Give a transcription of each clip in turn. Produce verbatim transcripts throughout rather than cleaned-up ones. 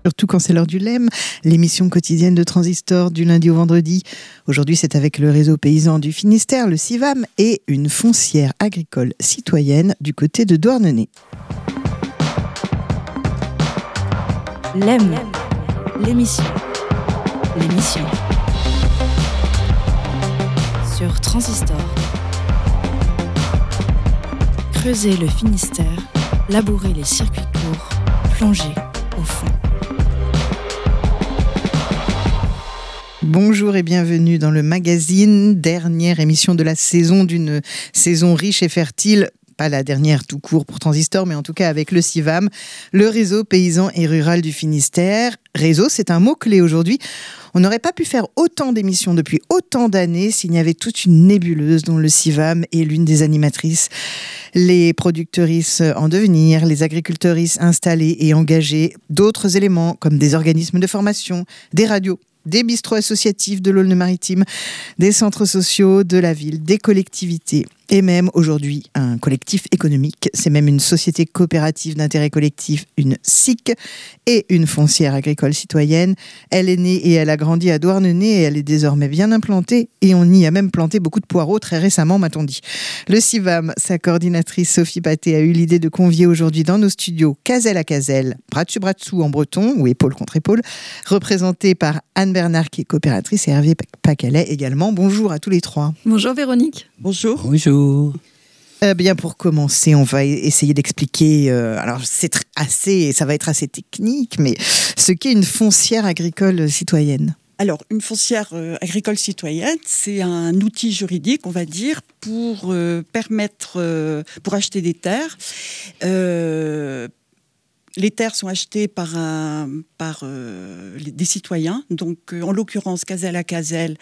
Surtout quand c'est l'heure du L E M, l'émission quotidienne de Transistor du lundi au vendredi. Aujourd'hui, c'est avec le réseau paysan du Finistère, le CIVAM, et une foncière agricole citoyenne du côté de Douarnenez. L E M, l'émission. L'émission. Sur Transistor. Creuser le Finistère, labourer les circuits courts, plonger au fond. Bonjour et bienvenue dans le magazine, dernière émission de la saison, d'une saison riche et fertile. Pas la dernière tout court pour Transistor, mais en tout cas avec le CIVAM, le réseau paysan et rural du Finistère. Réseau, c'est un mot-clé aujourd'hui. On n'aurait pas pu faire autant d'émissions depuis autant d'années s'il y avait toute une nébuleuse dont le CIVAM est l'une des animatrices. Les productrices en devenir, les agricultrices installées et engagées, d'autres éléments comme des organismes de formation, des radios, des bistrots associatifs de l'Aulne-Maritime, des centres sociaux de la ville, des collectivités et même aujourd'hui un collectif économique. C'est même une société coopérative d'intérêt collectif, une S I C, et une foncière agricole citoyenne. Elle est née et elle a grandi à Douarnenez et elle est désormais bien implantée et on y a même planté beaucoup de poireaux très récemment, m'a-t-on dit. Le CIVAM, sa coordinatrice Sophie Paté a eu l'idée de convier aujourd'hui dans nos studios Cazel à Cazel, bras dessus bras dessous en breton ou épaule contre épaule, représenté par Anne Bernard qui est coopératrice et Hervé Pacalet également. Bonjour à tous les trois. Bonjour Véronique. Bonjour. Bonjour. Euh, bien pour commencer, on va essayer d'expliquer. Euh, alors c'est tr- assez, ça va être assez technique, mais ce qu'est une foncière agricole citoyenne. Alors, une foncière euh, agricole citoyenne, c'est un outil juridique, on va dire, pour euh, permettre, euh, pour acheter des terres. Euh, Les terres sont achetées par, un, par euh, des citoyens. Donc, euh, en l'occurrence, Cazel à Cazel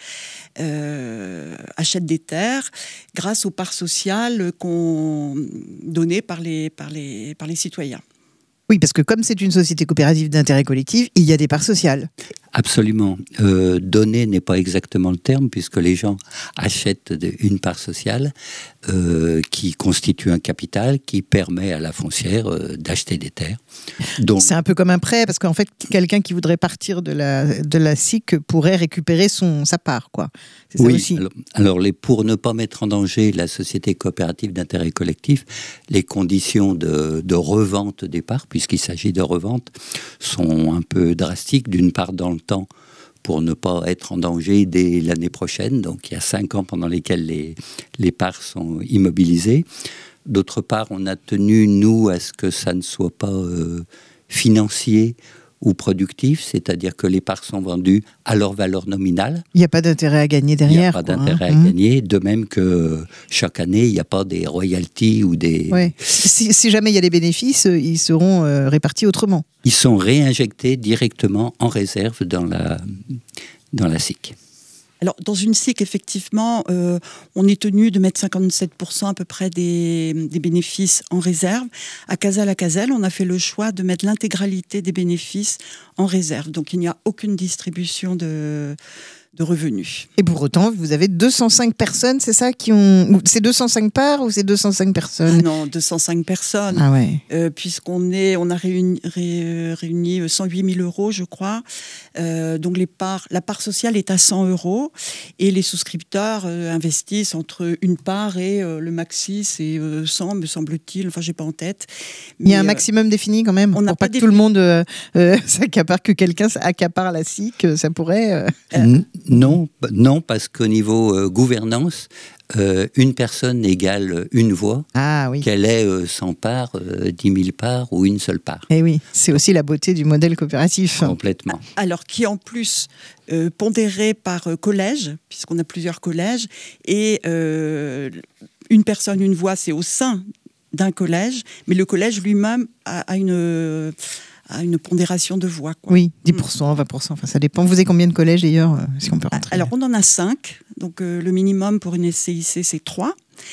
euh, achète des terres grâce aux parts sociales qu'on données par les, par les, par les citoyens. Oui, parce que comme c'est une société coopérative d'intérêt collectif, il y a des parts sociales. Absolument. Euh, donner n'est pas exactement le terme, puisque les gens achètent une part sociale euh, qui constitue un capital qui permet à la foncière euh, d'acheter des terres. Donc, c'est un peu comme un prêt, parce qu'en fait, quelqu'un qui voudrait partir de la, de la S I C pourrait récupérer son, sa part, quoi. C'est oui, ça aussi. alors, alors les, pour ne pas mettre en danger la société coopérative d'intérêt collectif, les conditions de, de revente des parts, puisqu'il s'agit de revente, sont un peu drastiques. D'une part, dans le temps, pour ne pas être en danger dès l'année prochaine. Donc, il y a cinq ans pendant lesquels les, les parts sont immobilisées. D'autre part, on a tenu, nous, à ce que ça ne soit pas euh, financier ou productif, c'est-à-dire que les parts sont vendues à leur valeur nominale. Il n'y a pas d'intérêt à gagner derrière. Il n'y a pas quoi, d'intérêt hein. à gagner, de même que chaque année, il n'y a pas des royalties ou des... Ouais. Si, si jamais il y a des bénéfices, ils seront euh, répartis autrement. Ils sont réinjectés directement en réserve dans la, dans la S I C. Alors, dans une S I C, effectivement, euh, on est tenu de mettre cinquante-sept pour cent à peu près des, des bénéfices en réserve. À Cazel à Cazel, on a fait le choix de mettre l'intégralité des bénéfices en réserve. Donc, il n'y a aucune distribution de, de revenus. Et pour autant, vous avez deux cent cinq personnes, c'est ça qui ont... C'est deux cent cinq parts ou c'est deux cent cinq personnes ? Ah non, deux cent cinq personnes. Ah ouais. Euh, puisqu'on est, on a réuni, ré, réuni cent huit mille euros, je crois. Euh, donc les parts, la part sociale est à cent euros et les souscripteurs euh, investissent entre une part et euh, le maxi, c'est euh, cent, me semble-t-il. Enfin, j'ai pas en tête. Mais, Il y a un euh, maximum défini quand même, on pour n'a pas pas que défini. tout le monde euh, euh, s'accapare, que quelqu'un accapare la S I C, ça pourrait... Euh... Euh, non, non, parce qu'au niveau euh, gouvernance, euh, une personne égale une voix, Ah oui. qu'elle ait euh, cent parts, euh, dix mille parts ou une seule part. Eh oui, c'est aussi la beauté du modèle coopératif. Complètement. Alors, qui en plus euh, pondéré par euh, collège, puisqu'on a plusieurs collèges, et euh, une personne, une voix, c'est au sein d'un collège, mais le collège lui-même a, a une... Euh, à une pondération de voix. Quoi. Oui, dix pour cent, vingt pour cent, enfin ça dépend. Vous avez combien de collèges d'ailleurs, euh, si on peut rentrer ? Alors on en a cinq, donc euh, le minimum pour une S C I C c'est trois.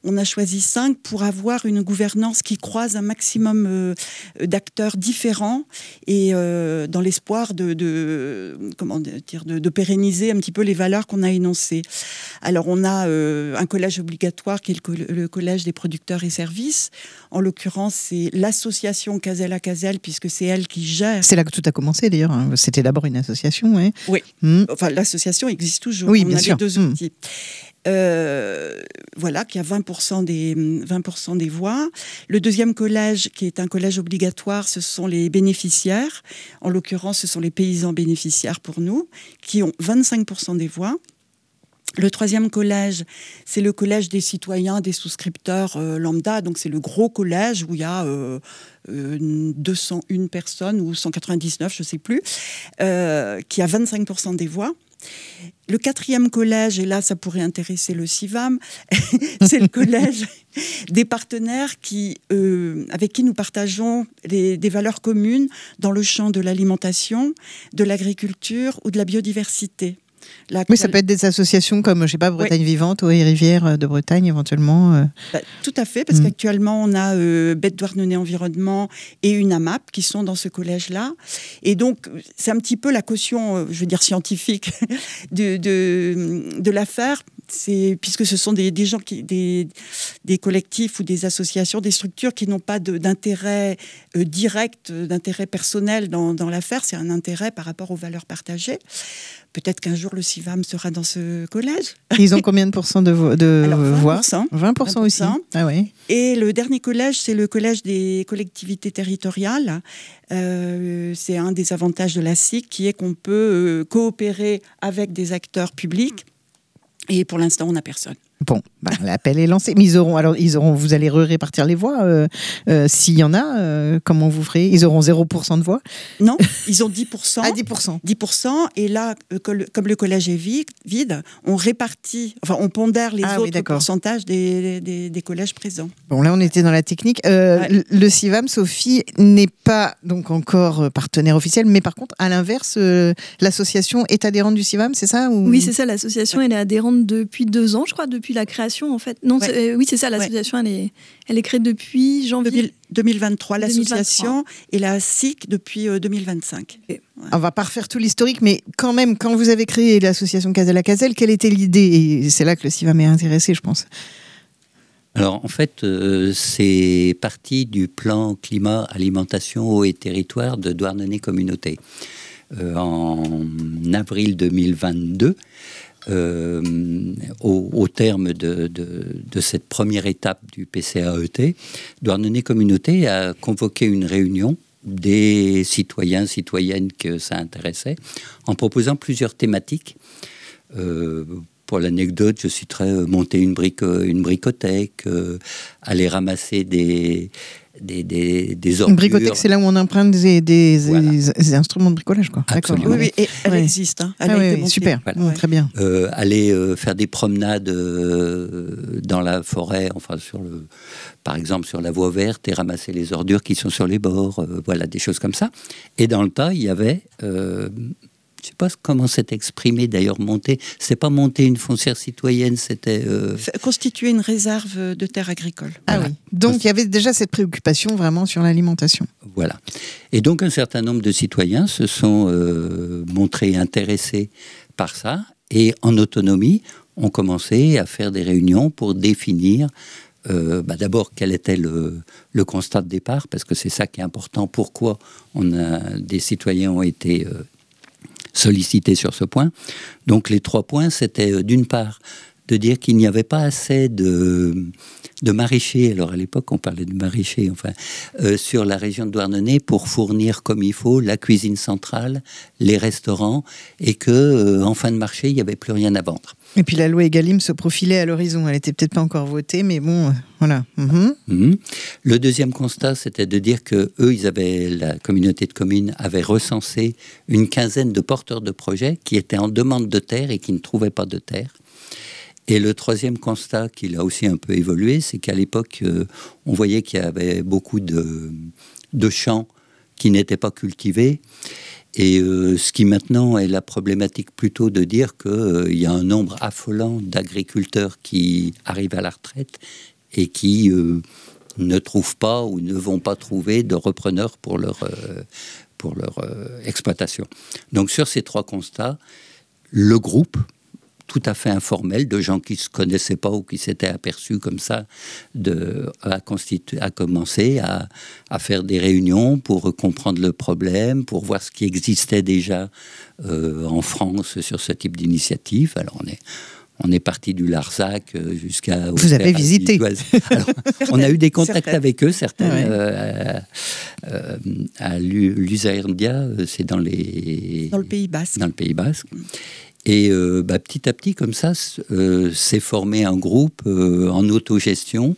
on a choisi cinq pour avoir une gouvernance qui croise un maximum euh, d'acteurs différents et euh, dans l'espoir de, de, comment dire, de, de pérenniser un petit peu les valeurs qu'on a énoncées. Alors, on a euh, un collège obligatoire qui est le, co- le collège des producteurs et services. En l'occurrence, c'est l'association Casel à Casel, puisque c'est elle qui gère. C'est là que tout a commencé d'ailleurs. C'était d'abord une association. Ouais. Oui. Mmh. Enfin, l'association existe toujours. Oui, on bien a sûr. les deux Mmh. outils. Euh, voilà, qui a vingt pour cent des, vingt pour cent des voix. Le deuxième collège, qui est un collège obligatoire, ce sont les bénéficiaires. En l'occurrence, ce sont les paysans bénéficiaires pour nous, qui ont vingt-cinq pour cent des voix. Le troisième collège, c'est le collège des citoyens, des souscripteurs euh, lambda. Donc, c'est le gros collège où il y a euh, euh, deux cent un personnes ou cent quatre-vingt-dix-neuf, je ne sais plus, euh, qui a vingt-cinq pour cent des voix. Le quatrième collège, et là, ça pourrait intéresser le CIVAM, c'est le collège des partenaires qui, euh, avec qui nous partageons les, des valeurs communes dans le champ de l'alimentation, de l'agriculture ou de la biodiversité. La Oui, ça peut être des associations comme, je sais pas, Bretagne oui. Vivante ou les Rivières de Bretagne éventuellement. Euh... Bah, tout à fait, parce mmh. qu'actuellement, on a euh, Bête Douarnenez Environnement et une A M A P qui sont dans ce collège-là. Et donc, c'est un petit peu la caution, euh, je veux dire, scientifique de, de, de l'affaire. C'est, puisque ce sont des, des gens, qui, des, des collectifs ou des associations, des structures qui n'ont pas de, d'intérêt euh, direct, d'intérêt personnel dans, dans l'affaire. C'est un intérêt par rapport aux valeurs partagées. Peut-être qu'un jour, le CIVAM sera dans ce collège. Ils ont combien de pourcents de, vo- de Alors, voix ? vingt pour cent. vingt pour cent aussi. Ah oui. Et le dernier collège, c'est le collège des collectivités territoriales. Euh, c'est un des avantages de la S I C, qui est qu'on peut euh, coopérer avec des acteurs publics. Et pour l'instant, on n'a personne. Bon, bah, l'appel est lancé. Mais ils auront, alors, ils auront, vous allez répartir les voix. Euh, euh, s'il y en a, euh, comment vous ferez ? Ils auront zéro pour cent de voix ? Non, ils ont dix pour cent. Ah, dix pour cent. dix pour cent. Et là, euh, comme le collège est vide, on répartit, enfin, on pondère les ah, autres oui, pourcentages des, des, des collèges présents. Bon, là, on était dans la technique. Euh, ouais. Le CIVAM, Sophie, n'est pas donc encore partenaire officiel, mais par contre, à l'inverse, euh, l'association est adhérente du CIVAM, c'est ça ou... Oui, c'est ça. L'association, ouais. elle est adhérente depuis deux ans, je crois, depuis la création, en fait. Non, ouais. c'est, euh, oui, c'est ça. L'association, ouais. elle est, elle est créée depuis janvier deux mille vingt-trois. L'association et la S I C depuis euh, deux mille vingt-cinq. Okay. Ouais. On va pas refaire tout l'historique, mais quand même, quand vous avez créé l'association Casel à Casel, quelle était l'idée ? Et c'est là que le CIVAM est intéressé, je pense. Alors, en fait, euh, c'est parti du plan climat, alimentation, eau et territoire de Douarnenez Communauté. Euh, en avril deux mille vingt-deux, Euh, au, au terme de, de, de cette première étape du P C A E T, Douarnenez Communauté a convoqué une réunion des citoyens, citoyennes que ça intéressait, en proposant plusieurs thématiques. Euh, pour l'anecdote, je citerai euh, monter une, brico, une bricothèque, euh, aller ramasser des... Des, des, des ordures. Une bricothèque, c'est là où on emprunte des, des, voilà. des, des instruments de bricolage, quoi. Absolument. Oui, oui, et elle ouais. existe. Hein. Elle ah, a oui, été oui, montée. Super, voilà. bon, très bien. Euh, aller euh, faire des promenades euh, dans la forêt, enfin sur le, par exemple sur la voie verte, et ramasser les ordures qui sont sur les bords, euh, voilà, des choses comme ça. Et dans le tas, il y avait... Euh, je ne sais pas comment c'est exprimé d'ailleurs, monter. C'est pas monter une foncière citoyenne, c'était... Euh... Constituer une réserve de terres agricoles. Ah voilà. Oui, donc il y avait déjà cette préoccupation vraiment sur l'alimentation. Voilà. Et donc un certain nombre de citoyens se sont euh, montrés intéressés par ça, et en autonomie, ont commencé à faire des réunions pour définir Euh, bah d'abord, quel était le, le constat de départ, parce que c'est ça qui est important, pourquoi on a, des citoyens ont été... Euh, sollicité sur ce point. Donc les trois points, c'était euh, d'une part de dire qu'il n'y avait pas assez de, de maraîchers, alors à l'époque on parlait de maraîchers, enfin, euh, sur la région de Douarnenez pour fournir comme il faut la cuisine centrale, les restaurants, et que euh, en fin de marché, il n'y avait plus rien à vendre. Et puis la loi Egalim se profilait à l'horizon, elle n'était peut-être pas encore votée, mais bon, euh, voilà. Mmh. Mmh. Le deuxième constat, c'était de dire que eux, ils avaient, la communauté de communes avait recensé une quinzaine de porteurs de projets qui étaient en demande de terre et qui ne trouvaient pas de terre. Et le troisième constat, qui a aussi un peu évolué, c'est qu'à l'époque, euh, on voyait qu'il y avait beaucoup de, de champs qui n'étaient pas cultivés. Et euh, ce qui maintenant est la problématique plutôt de dire qu'il euh, y a un nombre affolant d'agriculteurs qui arrivent à la retraite et qui euh, ne trouvent pas ou ne vont pas trouver de repreneurs pour leur, euh, pour leur euh, exploitation. Donc sur ces trois constats, le groupe, tout à fait informel, de gens qui ne se connaissaient pas ou qui s'étaient aperçus comme ça, de, à, constitu- à commencer à, à faire des réunions pour comprendre le problème, pour voir ce qui existait déjà euh, en France sur ce type d'initiative. Alors on est, on est parti du Larzac jusqu'à... Vous avez visité. Alors, on a eu des contacts certaines. avec eux, certains. Ouais. Euh, euh, à Luzerdia, c'est dans les... Dans le Pays Basque. Dans le Pays Basque. Et euh, bah, petit à petit, comme ça, euh, s'est formé un groupe euh, en autogestion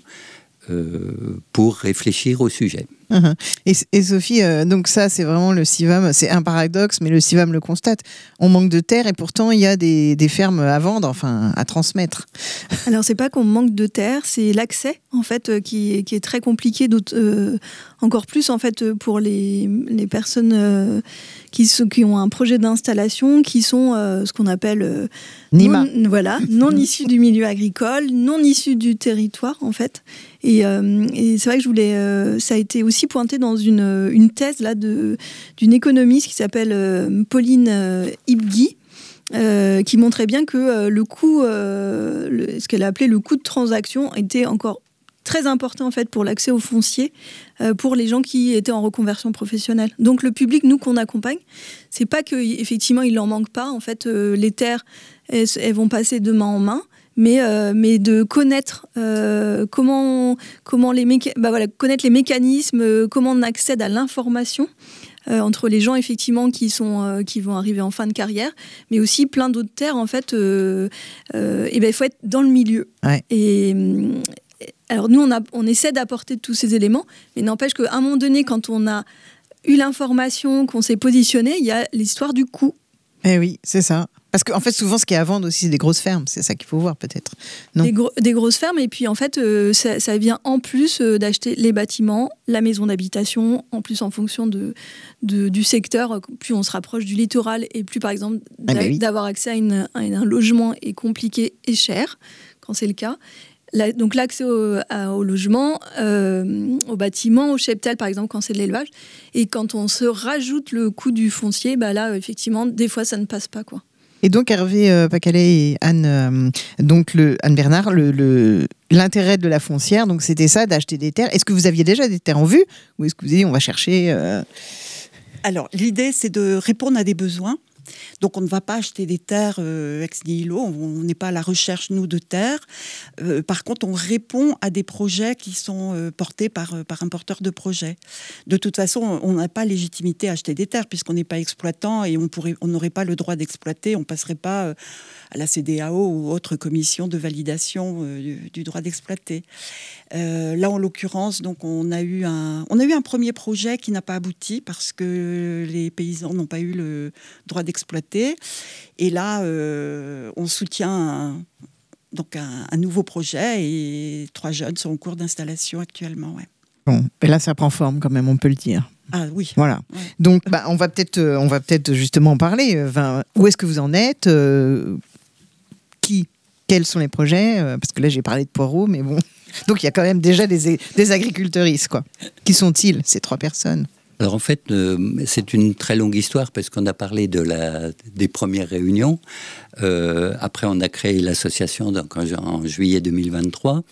euh, pour réfléchir au sujet. Uh-huh. Et, et Sophie, euh, donc ça, c'est vraiment le CIVAM, c'est un paradoxe, mais le CIVAM le constate. On manque de terre et pourtant, il y a des, des fermes à vendre, enfin, à transmettre. Alors, c'est pas qu'on manque de terre, c'est l'accès, en fait, euh, qui, qui est très compliqué, euh, encore plus, en fait, pour les, les personnes euh, qui, qui ont un projet d'installation, qui sont euh, ce qu'on appelle... Euh, Nima. Non, voilà, non issus du milieu agricole, non issus du territoire, en fait. Et, euh, et c'est vrai que je voulais... Euh, ça a été aussi pointé dans une, une thèse là, de, d'une économiste qui s'appelle euh, Pauline euh, Ibgui, euh, qui montrait bien que euh, le coût, euh, le, ce qu'elle a appelé le coût de transaction, était encore très important en fait pour l'accès au foncier euh, pour les gens qui étaient en reconversion professionnelle. Donc le public, nous qu'on accompagne, c'est pas que effectivement il en manque pas. En fait, euh, les terres elles, elles vont passer de main en main. Mais, euh, mais de connaître euh, comment, comment les méca- bah voilà, connaître les mécanismes, euh, comment on accède à l'information euh, entre les gens effectivement qui, sont, euh, qui vont arriver en fin de carrière, mais aussi plein d'autres terres en fait. Euh, euh, et ben il faut être dans le milieu. Ouais. Et alors nous on, a, on essaie d'apporter tous ces éléments, mais n'empêche qu'à un moment donné, quand on a eu l'information, qu'on s'est positionné, il y a l'histoire du coût. Eh oui, c'est ça. Parce qu'en fait, souvent, ce qu'il y a à vendre aussi, c'est des grosses fermes. C'est ça qu'il faut voir, peut-être. Non. Des, gros, des grosses fermes. Et puis, en fait, euh, ça, ça vient en plus euh, d'acheter les bâtiments, la maison d'habitation, en plus en fonction de, de, du secteur. Plus on se rapproche du littoral et plus, par exemple, Ah bah oui. d'avoir accès à, une, à un logement est compliqué et cher, quand c'est le cas. La, donc l'accès au, à, au logement, euh, au bâtiment, au cheptel par exemple quand c'est de l'élevage. Et quand on se rajoute le coût du foncier, bah là effectivement des fois ça ne passe pas quoi. Et donc Hervé euh, Pacalet et Anne, euh, donc le, Anne Bernard, le, le, l'intérêt de la foncière, donc c'était ça, d'acheter des terres. Est-ce que vous aviez déjà des terres en vue ou est-ce que vous avez dit on va chercher euh... Alors l'idée c'est de répondre à des besoins. Donc on ne va pas acheter des terres euh, ex nihilo, on n'est pas à la recherche, nous, de terres. Euh, par contre, on répond à des projets qui sont euh, portés par, euh, par un porteur de projet. De toute façon, on n'a pas légitimité à acheter des terres puisqu'on n'est pas exploitant et on pourrait, on n'aurait pas le droit d'exploiter, on ne passerait pas euh, à la C D A O ou autre commission de validation euh, du, du droit d'exploiter. Euh, là, en l'occurrence, donc, on a eu un, on a eu un premier projet qui n'a pas abouti parce que les paysans n'ont pas eu le droit d'exploiter. Et là, euh, on soutient un, donc un, un nouveau projet et trois jeunes sont en cours d'installation actuellement. Ouais. Bon, et là ça prend forme quand même, on peut le dire. Ah oui. Voilà. Ouais. Donc, bah, on va peut-être, euh, on va peut-être justement en parler. Enfin, où est-ce que vous en êtes euh, Qui Quels sont les projets euh, Parce que là, j'ai parlé de poireaux, mais bon. Donc, il y a quand même déjà des, des agriculteuristes, quoi. Qui sont-ils, ces trois personnes ? Alors en fait, euh, c'est une très longue histoire parce qu'on a parlé de la, des premières réunions. Euh, après, on a créé l'association donc, en, en juillet deux mille vingt-trois.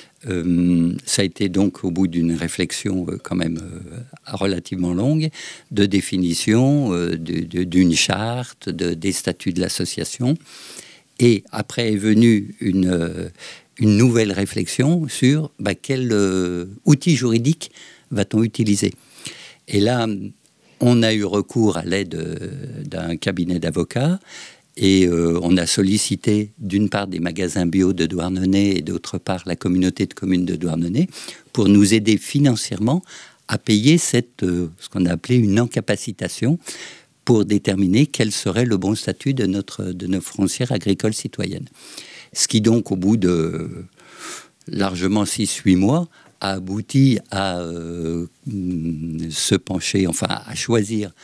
Euh, ça a été donc au bout d'une réflexion euh, quand même euh, relativement longue, de définition, euh, de, de, d'une charte, de, des statuts de l'association. Et après est venue une, euh, une nouvelle réflexion sur bah, quel euh, outil juridique va-t-on utiliser. Et là, on a eu recours à l'aide euh, d'un cabinet d'avocats. Et euh, on a sollicité d'une part des magasins bio de Douarnenez et d'autre part la communauté de communes de Douarnenez pour nous aider financièrement à payer cette, euh, ce qu'on a appelé une encapacitation pour déterminer quel serait le bon statut de, notre, de nos foncières agricoles citoyennes. Ce qui donc, au bout de largement six huit mois, a abouti à euh, se pencher, enfin à choisir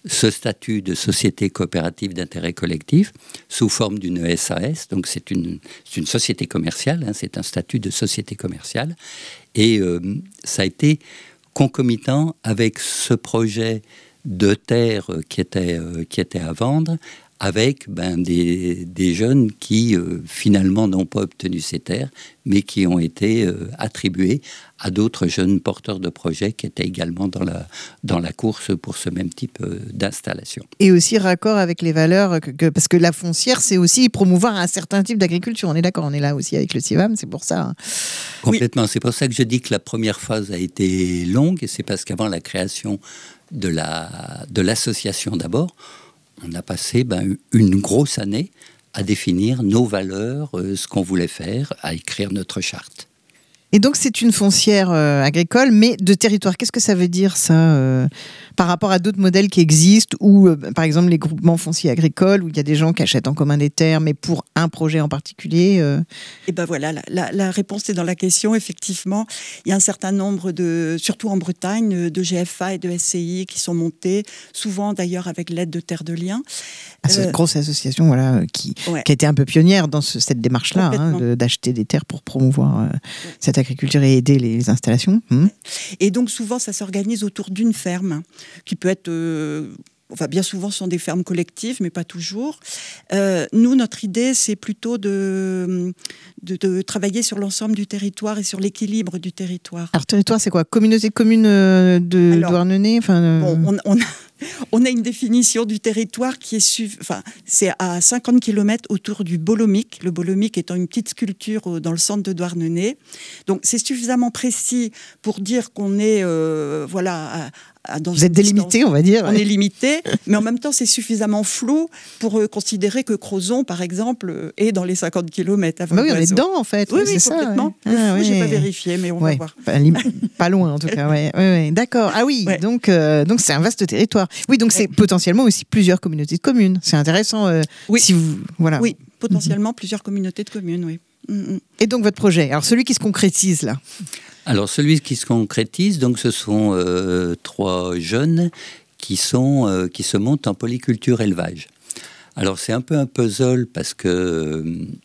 ce statut de société coopérative d'intérêt collectif sous forme d'une S A S. Donc c'est une, c'est une société commerciale, hein, c'est un statut de société commerciale. Et euh, ça a été concomitant avec ce projet de terre qui était, euh, qui était à vendre, avec ben, des, des jeunes qui euh, finalement n'ont pas obtenu ces terres, mais qui ont été euh, attribués à d'autres jeunes porteurs de projets qui étaient également dans la, dans la course pour ce même type euh, d'installation. Et aussi raccord avec les valeurs, que, que, parce que la foncière, c'est aussi promouvoir un certain type d'agriculture. On est d'accord, on est là aussi avec le CIVAM, c'est pour ça. Hein. Complètement, oui. C'est pour ça que je dis que la première phase a été longue, et c'est parce qu'avant la création de, la, de l'association d'abord, on a passé ben, une grosse année à définir nos valeurs, euh, ce qu'on voulait faire, à écrire notre charte. Et donc c'est une foncière euh, agricole, mais de territoire. Qu'est-ce que ça veut dire ça euh, par rapport à d'autres modèles qui existent, ou euh, par exemple les groupements fonciers agricoles, où il y a des gens qui achètent en commun des terres, mais pour un projet en particulier euh... Et ben voilà, la, la, la réponse est dans la question. Effectivement, il y a un certain nombre de, surtout en Bretagne, de G F A et de S C I qui sont montés, souvent d'ailleurs avec l'aide de Terre de Liens. Ah, cette euh, grosse association voilà, qui, ouais. qui a été un peu pionnière dans ce, cette démarche-là, hein, de, d'acheter des terres pour promouvoir euh, ouais. cette agriculture et aider les installations. Hum. Et donc souvent, ça s'organise autour d'une ferme, qui peut être... Euh, Enfin, bien souvent, ce sont des fermes collectives, mais pas toujours. Euh, nous, notre idée, c'est plutôt de, de, de travailler sur l'ensemble du territoire et sur l'équilibre du territoire. Alors, territoire, c'est quoi ? Communauté de communes de Alors, Douarnenez enfin, euh... bon, on, on, a, on a une définition du territoire qui est... Su, enfin, c'est à cinquante kilomètres autour du Bolomic, le Bolomic étant une petite sculpture dans le centre de Douarnenez. Donc, c'est suffisamment précis pour dire qu'on est... Euh, voilà... À, Dans Vous êtes délimité, on va dire. On ouais. est limité, mais en même temps, c'est suffisamment flou pour euh, considérer que Crozon, par exemple, euh, est dans les cinquante kilomètres. Bah oui, on est dedans, en fait. Oui, oui, oui c'est complètement. Ça, ouais. Ah, oui, ouais. Je n'ai pas vérifié, mais on ouais. va voir. Pas, pas loin, en tout cas. Ouais. Ouais, ouais. D'accord. Ah oui, ouais. donc, euh, donc c'est un vaste territoire. Oui, donc ouais. c'est potentiellement aussi plusieurs communautés de communes. C'est intéressant. Euh, oui. Si vous, voilà. oui, potentiellement mm-hmm. plusieurs communautés de communes, oui. Mm-hmm. Et donc, votre projet, alors celui qui se concrétise, là Alors, celui qui se concrétise, donc, ce sont euh, trois jeunes qui, sont, euh, qui se montent en polyculture élevage. Alors c'est un peu un puzzle parce que,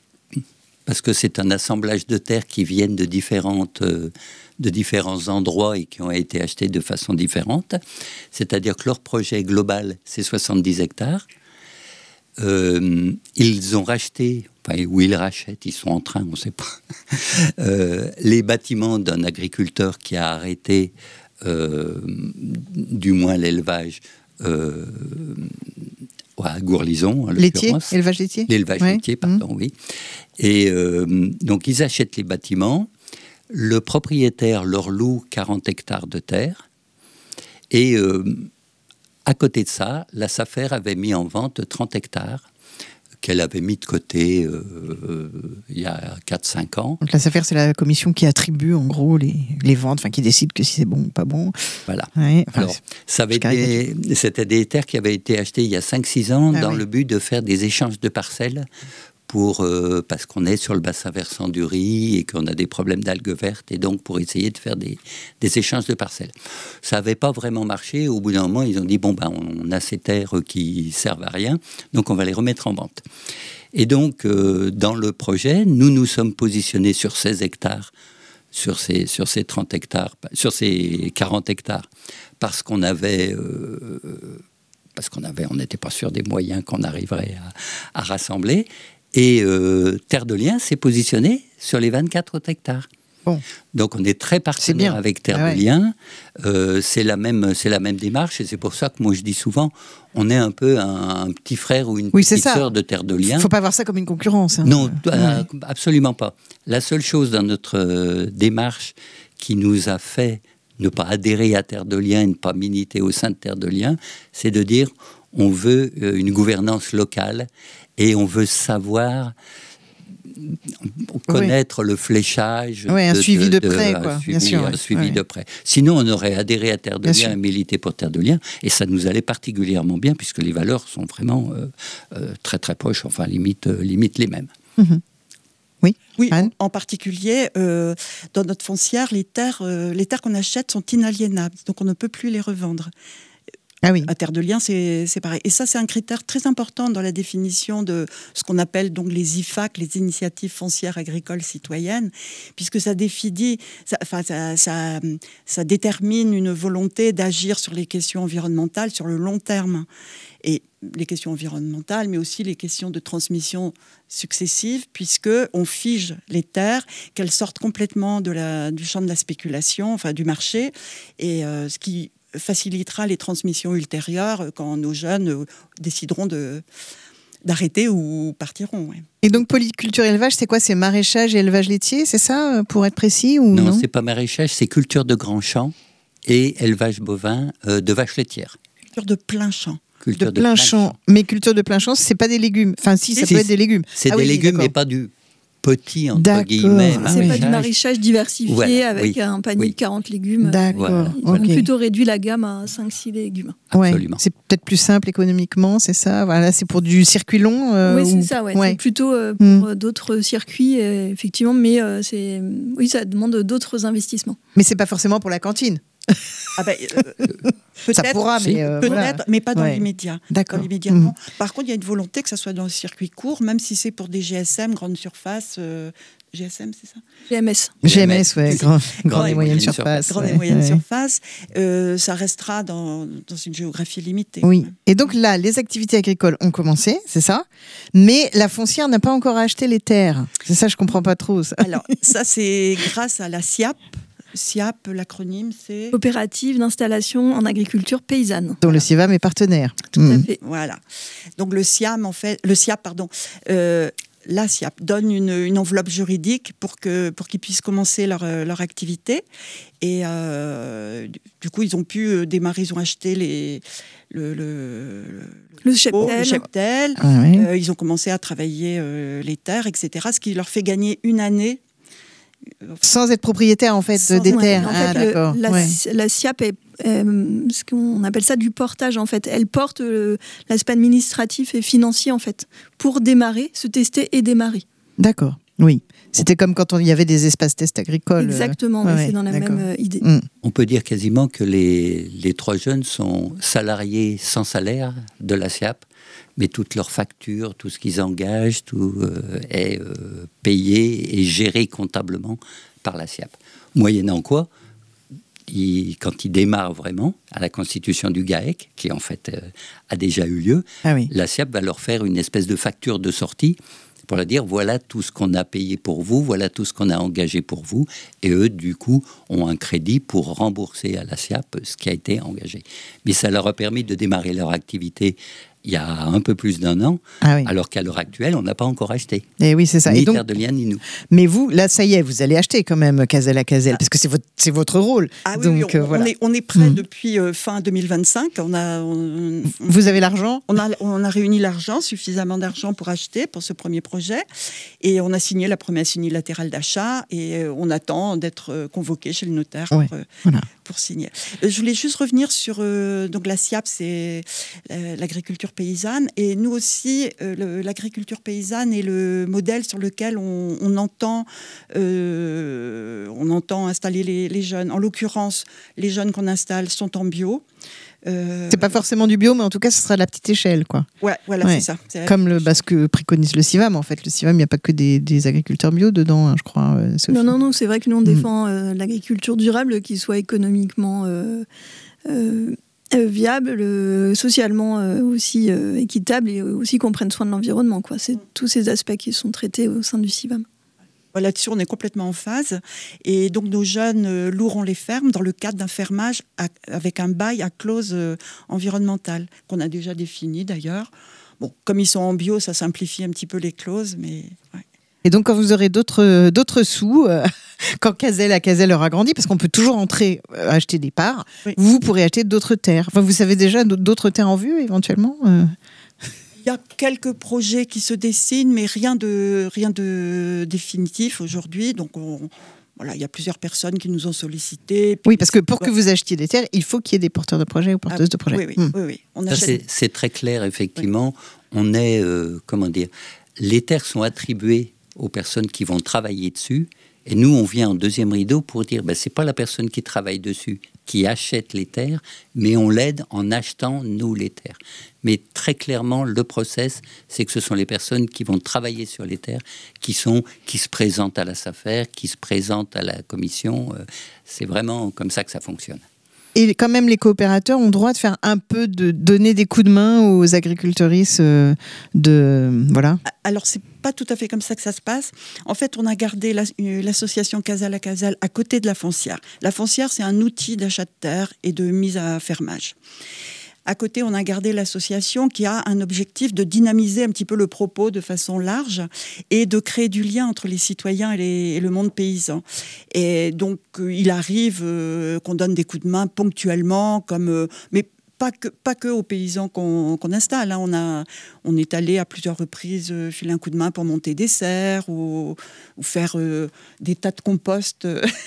parce que c'est un assemblage de terres qui viennent de, différentes, euh, de différents endroits et qui ont été achetés de façon différente. C'est-à-dire que leur projet global, c'est soixante-dix hectares. Euh, ils ont racheté, enfin, ou ils rachètent, ils sont en train, on ne sait pas, euh, les bâtiments d'un agriculteur qui a arrêté Euh, du moins l'élevage euh, à Gourlison, en laitier, élevage laitier L'élevage ouais. laitier, pardon, mmh. oui. Et euh, donc, ils achètent les bâtiments. Le propriétaire leur loue quarante hectares de terre. Et euh, à côté de ça, la SAFER avait mis en vente trente hectares qu'elle avait mis de côté euh, euh, il y a quatre cinq ans. Donc la SAFER, c'est la commission qui attribue en gros les, les ventes, enfin qui décide que si c'est bon ou pas bon. Voilà. Ouais, enfin, Alors, ça avait été, c'était des terres qui avaient été achetées il y a cinq six ans ah, dans oui. le but de faire des échanges de parcelles pour, euh, parce qu'on est sur le bassin versant du Ry et qu'on a des problèmes d'algues vertes, et donc pour essayer de faire des, des échanges de parcelles. Ça n'avait pas vraiment marché. Au bout d'un moment, ils ont dit, bon, ben, on a ces terres qui servent à rien, donc on va les remettre en vente. Et donc, euh, dans le projet, nous nous sommes positionnés sur seize hectares, sur ces, sur ces trente hectares, sur ces quarante hectares, parce qu'on avait... Euh, parce qu'on avait, on n'était pas sûr des moyens qu'on arriverait à, à rassembler. Et euh, Terre de Liens s'est positionné sur les vingt-quatre autres hectares. Bon. Donc on est très partenaire avec Terre ah ouais. de Liens. Euh, c'est la même, c'est la même démarche, et c'est pour ça que moi je dis souvent, on est un peu un, un petit frère ou une oui, petite sœur de Terre de Liens. Il ne faut pas voir ça comme une concurrence. Hein. Non, ouais. euh, absolument pas. La seule chose dans notre euh, démarche qui nous a fait ne pas adhérer à Terre de Liens et ne pas militer au sein de Terre de Liens, c'est de dire on veut euh, une gouvernance locale et on veut savoir connaître oui. le fléchage. Oui, un de, suivi de, de près, de, quoi. Un suivi, bien sûr, un oui. suivi oui. de près. Sinon, on aurait adhéré à Terre de bien Liens sûr. et milité pour Terre de Liens, et ça nous allait particulièrement bien, puisque les valeurs sont vraiment euh, euh, très très proches, enfin limite, euh, limite les mêmes. Mm-hmm. Oui, oui en, en particulier, euh, dans notre foncière, les terres, euh, les terres qu'on achète sont inaliénables, donc on ne peut plus les revendre. Ah oui. À Terre de Liens, c'est, c'est pareil. Et ça, c'est un critère très important dans la définition de ce qu'on appelle donc les I F A C, les initiatives foncières agricoles citoyennes, puisque ça définit, ça, enfin, ça, ça, ça détermine une volonté d'agir sur les questions environnementales sur le long terme. Et les questions environnementales, mais aussi les questions de transmission successive, puisqu'on fige les terres, qu'elles sortent complètement de la, du champ de la spéculation, enfin du marché, et euh, ce qui facilitera les transmissions ultérieures quand nos jeunes euh, décideront de, d'arrêter ou partiront. Ouais. Et donc polyculture élevage, c'est quoi? C'est maraîchage et élevage laitier, c'est ça, pour être précis ou non? Non, c'est pas maraîchage, c'est culture de grands champs et élevage bovin euh, de vaches laitières. Culture de plein champ. Culture de, de plein, plein champ. champ. Mais culture de plein champ, c'est pas des légumes. Enfin, si, ça si, peut être des légumes. C'est ah, des oui, légumes, d'accord. Mais pas du petit, entre d'accord. guillemets. C'est maraîchage. Pas du maraîchage diversifié voilà, avec oui, un panier oui. de quarante légumes. D'accord. Voilà. Ils okay. ont plutôt réduit la gamme à cinq six légumes. Ouais. Absolument. C'est peut-être plus simple économiquement, c'est ça? Voilà, c'est pour du circuit long euh, Oui, c'est ou... ça. Ouais. Ouais. C'est plutôt euh, pour mm. d'autres circuits, euh, effectivement. Mais euh, c'est... oui, ça demande d'autres investissements. Mais c'est pas forcément pour la cantine. Ah ben, euh, peut-être, ça pourra, mais euh, peut-être, voilà. mais pas dans ouais. l'immédiat. D'accord. Dans l'immédiat, mmh. Par contre, il y a une volonté que ça soit dans le circuit court, même si c'est pour des G S M, grande surface. Euh, G S M, c'est ça? G M S. G M S, ouais, grand, grande et moyenne surface. Grande et moyenne surface. Euh, ça restera dans, dans une géographie limitée. Oui. Et donc là, les activités agricoles ont commencé, c'est ça? Mais la foncière n'a pas encore acheté les terres. C'est ça, je comprends pas trop. Ça. Alors, ça, c'est grâce à la S I A P. S I A P, l'acronyme, c'est Coopérative d'installation en agriculture paysanne. Donc le CIVAM est partenaire. Tout mmh. à fait. Voilà. Donc le S I A M, en fait, le S I A P, pardon, euh, la S I A P donne une, une enveloppe juridique pour que pour qu'ils puissent commencer leur leur activité. Et euh, du coup, ils ont pu démarrer, ils ont acheté les le le, le cheptel. Le cheptel. Ah, oui. euh, ils ont commencé à travailler euh, les terres, et cetera. Ce qui leur fait gagner une année. Sans être propriétaire en fait Sans, des ouais, terres. En ah, fait, d'accord. Le, la, ouais. la S I A P est euh, ce qu'on appelle ça du portage en fait. Elle porte euh, l'aspect administratif et financier en fait pour démarrer, se tester et démarrer. D'accord. Oui. C'était comme quand il y avait des espaces tests agricoles. Exactement. Euh... Ouais, ouais, c'est dans la d'accord. même euh, idée. Mm. On peut dire quasiment que les les trois jeunes sont salariés sans salaire de la S I A P. Mais toutes leurs factures, tout ce qu'ils engagent, tout euh, est euh, payé et géré comptablement par la S I A P. Moyennant quoi, ils, quand ils démarrent vraiment à la constitution du GAEC, qui en fait euh, a déjà eu lieu, ah oui. la S I A P va leur faire une espèce de facture de sortie pour leur dire voilà tout ce qu'on a payé pour vous, voilà tout ce qu'on a engagé pour vous, et eux du coup ont un crédit pour rembourser à la S I A P ce qui a été engagé. Mais ça leur a permis de démarrer leur activité il y a un peu plus d'un an, ah oui. alors qu'à l'heure actuelle, on n'a pas encore acheté. Et oui, c'est ça. Ni et donc, Terre de Liens, ni nous. Mais vous, là, ça y est, vous allez acheter quand même Caselle à Caselle, parce que c'est votre, c'est votre rôle. Ah oui, donc, oui, on, euh, voilà. on, est, on est prêt mmh. depuis euh, fin deux mille vingt-cinq. On a, on, vous avez l'argent on a, on a réuni l'argent, suffisamment d'argent pour acheter, pour ce premier projet. Et on a signé la promesse unilatérale d'achat et euh, on attend d'être convoqué chez le notaire ouais, pour, euh, voilà. pour signer. Euh, je voulais juste revenir sur euh, donc la S I A P, c'est euh, l'agriculture paysanne. Et nous aussi, euh, le, l'agriculture paysanne est le modèle sur lequel on, on, entend, euh, on entend installer les, les jeunes. En l'occurrence, les jeunes qu'on installe sont en bio. Euh... C'est pas forcément du bio, mais en tout cas, ce sera à la petite échelle, quoi. Ouais, voilà, ouais. c'est ça. C'est Comme le, bah, ce que préconise le CIVAM, en fait. Le CIVAM, il n'y a pas que des, des agriculteurs bio dedans, hein, je crois. Euh, non, non, non, c'est vrai que nous, on défend mmh. euh, l'agriculture durable, qui soit économiquement euh, euh, euh, viable, euh, socialement euh, aussi euh, équitable, et aussi qu'on prenne soin de l'environnement, quoi. C'est mmh. tous ces aspects qui sont traités au sein du CIVAM. Là-dessus, on est complètement en phase. Et donc, nos jeunes euh, loueront les fermes dans le cadre d'un fermage à, avec un bail à clause euh, environnementale, qu'on a déjà défini d'ailleurs. Bon, comme ils sont en bio, ça simplifie un petit peu les clauses, mais... Ouais. Et donc, quand vous aurez d'autres, d'autres sous, euh, quand Caselle à Caselle aura grandi, parce qu'on peut toujours entrer, euh, acheter des parts, oui. vous pourrez acheter d'autres terres. Enfin, vous savez déjà d'autres terres en vue, éventuellement euh... Il y a quelques projets qui se dessinent, mais rien de, rien de définitif aujourd'hui. Donc, on, voilà, il y a plusieurs personnes qui nous ont sollicité. Oui, parce que pour que vous achetiez des terres, il faut qu'il y ait des porteurs de projets ou porteuses ah, de projets. Oui, oui. Mmh. oui, oui. On Ça, achète... c'est, c'est très clair, effectivement. Oui. On est, euh, comment dire, les terres sont attribuées aux personnes qui vont travailler dessus Et nous, on vient en deuxième rideau pour dire, ben, c'est pas la personne qui travaille dessus qui achète les terres, mais on l'aide en achetant, nous, les terres. Mais très clairement, le process, c'est que ce sont les personnes qui vont travailler sur les terres, qui, sont, qui se présentent à la SAFER, qui se présentent à la commission. C'est vraiment comme ça que ça fonctionne. Et quand même, les coopérateurs ont droit de faire un peu, de donner des coups de main aux agricultrices euh, de... Voilà. Alors, c'est pas tout à fait comme ça que ça se passe. En fait, on a gardé la, l'association Casal à Casal à côté de la foncière. La foncière, c'est un outil d'achat de terre et de mise à fermage. À côté, on a gardé l'association qui a un objectif de dynamiser un petit peu le propos de façon large et de créer du lien entre les citoyens et, les, et le monde paysan. Et donc, euh, il arrive euh, qu'on donne des coups de main ponctuellement, comme, euh, mais pas que, pas que aux paysans qu'on, qu'on installe. Hein. On, a, on est allé à plusieurs reprises euh, filer un coup de main pour monter des serres ou, ou faire euh, des tas de compost.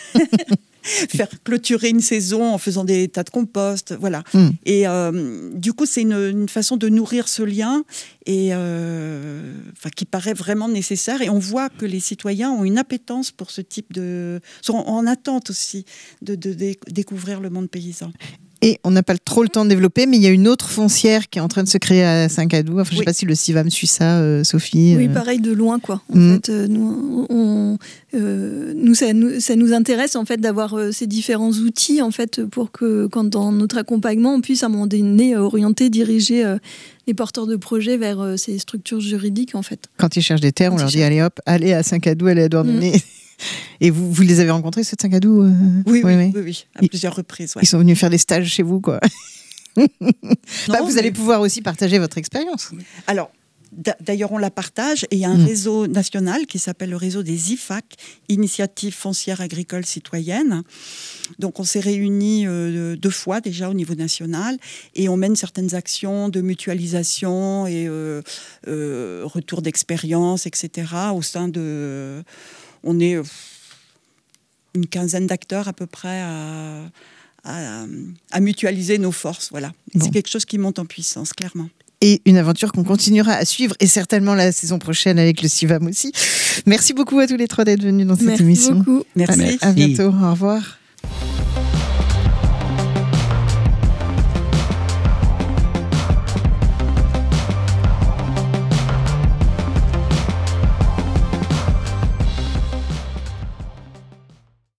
Faire clôturer une saison en faisant des tas de compost, voilà. Mm. Et euh, du coup, c'est une, une façon de nourrir ce lien et euh, enfin, qui paraît vraiment nécessaire. Et on voit que les citoyens ont une appétence pour ce type de... sont en attente aussi de, de, de découvrir le monde paysan. Et on n'a pas trop le temps de développer, mais il y a une autre foncière qui est en train de se créer à Saint-Cadou. Enfin, je ne sais oui. pas si le CIVAM suit ça, euh, Sophie. Oui, euh... pareil, de loin, quoi. En mmh. fait, euh, nous, on, euh, nous, ça, nous, ça nous intéresse en fait d'avoir euh, ces différents outils en fait pour que, quand dans notre accompagnement, on puisse à un moment donné orienter, diriger euh, les porteurs de projets vers euh, ces structures juridiques, en fait. Quand ils cherchent des terres, quand on leur dit cherchent... allez hop, allez à Saint-Cadou, allez à Douarnenez. Mmh. Et vous, vous les avez rencontrés, ceux de Saint-Cadou euh... oui, oui, oui, oui, oui, à ils, plusieurs reprises. Ouais. Ils sont venus faire des stages chez vous, quoi. non, bah, vous mais... allez pouvoir aussi partager votre expérience. Alors, d'ailleurs, on la partage et il y a un mmh. réseau national qui s'appelle le réseau des I F A C, Initiative Foncière Agricole Citoyenne. Donc, on s'est réunis euh, deux fois déjà au niveau national et on mène certaines actions de mutualisation et euh, euh, retour d'expérience, et cetera au sein de... On est une quinzaine d'acteurs à peu près à, à, à mutualiser nos forces. Voilà. Bon. C'est quelque chose qui monte en puissance, clairement. Et une aventure qu'on continuera à suivre, et certainement la saison prochaine avec le CIVAM aussi. Merci beaucoup à tous les trois d'être venus dans cette Merci émission. Beaucoup. Merci beaucoup. À bientôt. Au revoir.